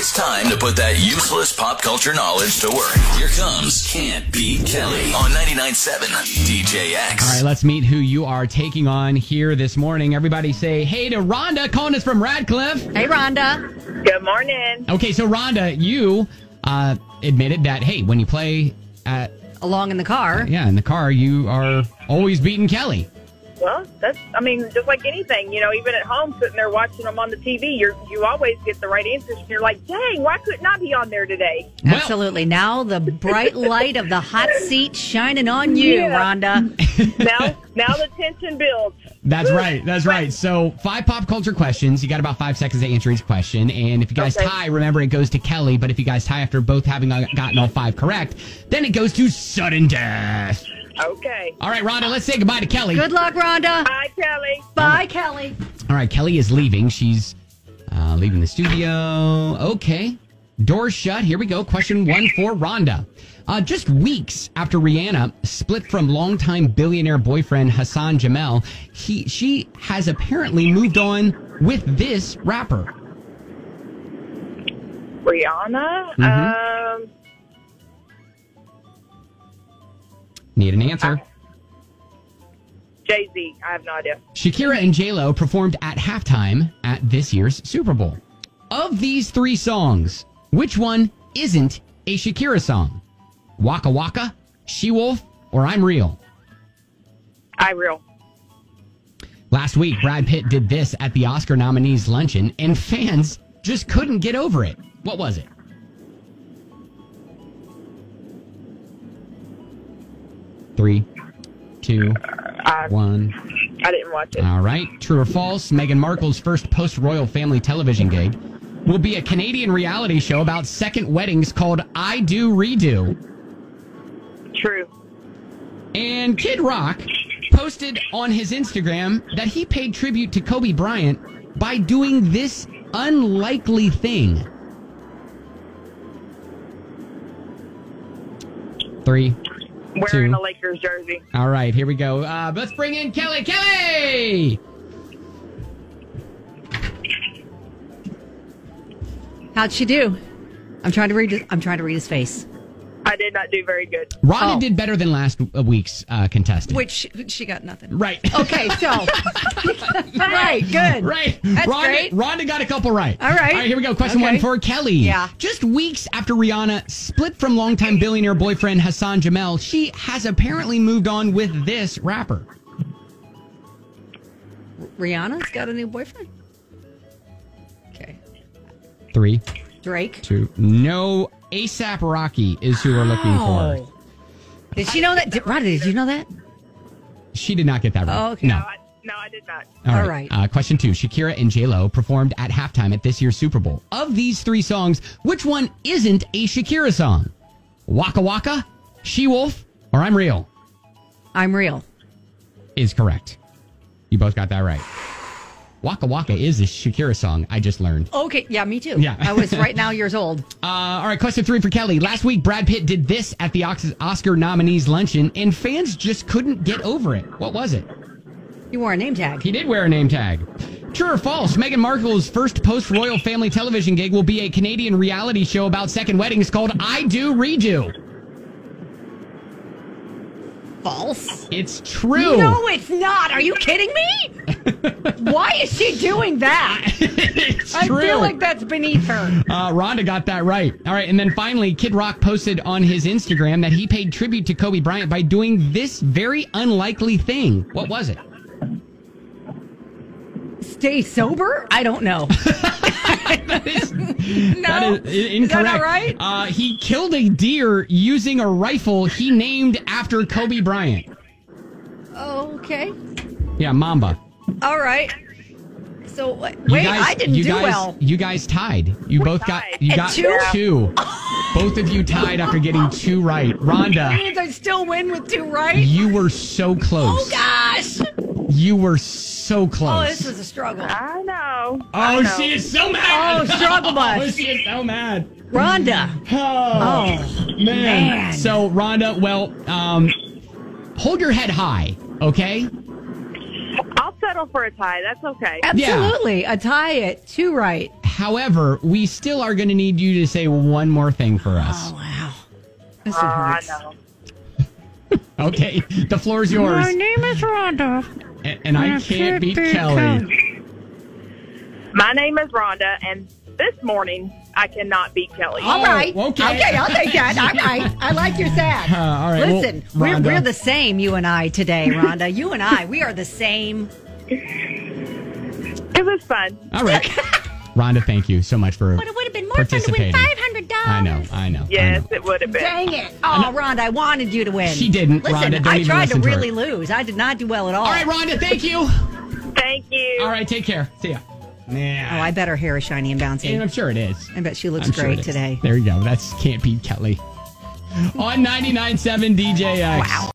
It's time to put that useless pop culture knowledge to work. Here comes Can't Beat Kelly on 99.7 DJX. All right, let's meet who you are taking on here this morning. Everybody say hey to Rhonda, calling us from Radcliffe. Hey, Rhonda. Good morning. Okay, so Rhonda, you admitted that, hey, when you play along in the car. in the car, you are always beating Kelly. Well, just like anything, even at home, sitting there watching them on the TV, you always get the right answers. And you're like, dang, why couldn't I be on there today? Absolutely. Now the bright light of the hot seat shining on you, Rhonda. Now the tension builds. That's right. So 5 pop culture questions. You got about 5 seconds to answer each question. And if you guys tie, remember it goes to Kelly. But if you guys tie after both having gotten all 5 correct, then it goes to sudden death. Okay. All right, Rhonda, let's say goodbye to Kelly. Good luck, Rhonda. Bye, Kelly. Bye, Kelly. All right, Kelly is leaving. She's leaving the studio. Okay. Doors shut. Here we go. Question 1 for Rhonda. Just weeks after Rihanna split from longtime billionaire boyfriend Hassan Jamel, she has apparently moved on with this rapper. Rihanna? Mm-hmm. Need an answer. Jay-Z. I have no idea. Shakira and J-Lo performed at halftime at this year's Super Bowl. Of these 3 songs, which one isn't a Shakira song? Waka Waka, She-Wolf, or I'm Real? I'm Real. Last week, Brad Pitt did this at the Oscar nominees luncheon, and fans just couldn't get over it. What was it? 3, 2, 1. I didn't watch it. All right. True or false? Meghan Markle's first post-royal family television gig will be a Canadian reality show about second weddings called I Do Redo. True. And Kid Rock posted on his Instagram that he paid tribute to Kobe Bryant by doing this unlikely thing. 3, Wearing 2. a Lakers jersey. All right, here we go. Let's bring in Kelly. Kelly! How'd she do? I'm trying to read his face. I did not do very good. Rhonda did better than last week's contestant. Which she got nothing. Right. Okay, so. Right, good. Right. That's great. Rhonda got a couple right. All right, here we go. Question 1 for Kelly. Yeah. Just weeks after Rihanna split from longtime billionaire boyfriend Hassan Jamel, she has apparently moved on with this rapper. Rihanna's got a new boyfriend? Okay. 3, Drake. 2. No, A$AP Rocky is who we're looking for. Did she know that? Rhonda, did you know that? She did not get that right. Oh, okay. No. No, I did not. All right. Question 2. Shakira and J-Lo performed at halftime at this year's Super Bowl. Of these 3 songs, which one isn't a Shakira song? Waka Waka, She-Wolf, or I'm Real? I'm Real. Is correct. You both got that right. Waka Waka is a Shakira song, I just learned. Okay, yeah, me too. Yeah. I was right now years old. All right, question 3 for Kelly. Last week, Brad Pitt did this at the Oscar nominees luncheon, and fans just couldn't get over it. What was it? You wore a name tag. He did wear a name tag. True or false? Meghan Markle's first post-royal family television gig will be a Canadian reality show about second weddings called I Do Redo. False. It's true. No, it's not. Are you kidding me? Why is she doing that? It's I true. feel like that's beneath her. Rhonda got that right. All right, and then finally, Kid Rock posted on his Instagram that he paid tribute to Kobe Bryant by doing this very unlikely thing. What was it? Stay sober? I don't know. That is incorrect. Is that not right? He killed a deer using a rifle he named after Kobe Bryant. Okay. Yeah, Mamba. All right. So wait, I didn't do well. You guys tied. You both got two. Both of you tied after getting 2 right. Rhonda. That means I still win with 2 right? You were so close. Oh gosh. You were so close. Oh, this was a struggle. I know. She is so mad. Oh, struggle bus. She is so mad. Rhonda. Oh, man. So, Rhonda, hold your head high, okay? I'll settle for a tie. That's okay. Absolutely. A tie at 2 right. However, we still are going to need you to say one more thing for us. Oh, wow. This I hurts. know. Okay, the floor is yours. My name is Rhonda. And I can't beat Kelly. My name is Rhonda, and this morning I cannot beat Kelly. All right. okay. I'll take that. All right. I like your sack. All right. Listen, well, Rhonda, we're the same, you and I, today, Rhonda. You and I, we are the same. It was fun. All right. Rhonda, thank you so much for But it would have been more fun to win participating. $500. I know. Yes, it would have been. Dang it. Oh, Rhonda, I wanted you to win. She didn't, Listen, Rhonda. Don't I even tried to listen to her. really lose. I did not do well at all. All right, Rhonda, thank you. Thank you. All right, take care. See ya. Nah. Oh, I bet her hair is shiny and bouncy. I'm sure it is. I bet she looks I'm sure great it is. today. There you go. That's Can't Beat Kelly. On 99.7 DJX. Wow.